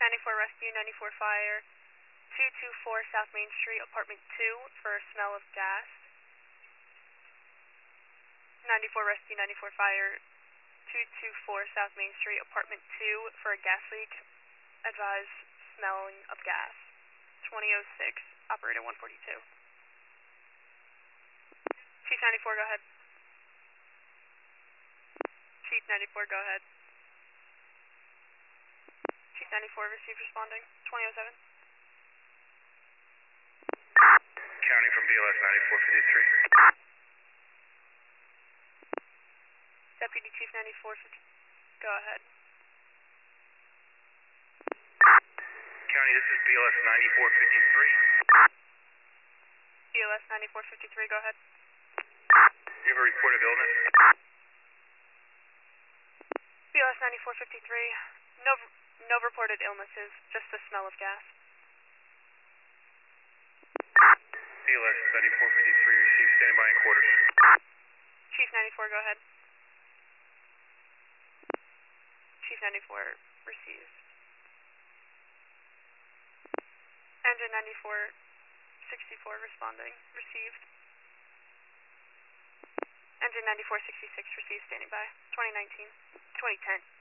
94 Rescue, 94 Fire, 224 South Main Street, Apartment 2 for a smell of gas. 94 Rescue, 94 Fire, 224 South Main Street, Apartment 2 for a gas leak. Advise smelling of gas. 2006, Operator 142. Chief 94, go ahead. Chief 94, go ahead. Chief 94, receive responding. 2007. County from BLS 9453. Deputy Chief 9450, go ahead. County, this is BLS 9453. BLS 9453, go ahead. Do you have a report of illness? BLS 9453, no reported illnesses, just the smell of gas. BLS 9453, receive standing by in quarters. Chief 94, go ahead. Chief 94, received. Engine 9464 responding, received. Engine 9466 received, standing by. 2019, 2010.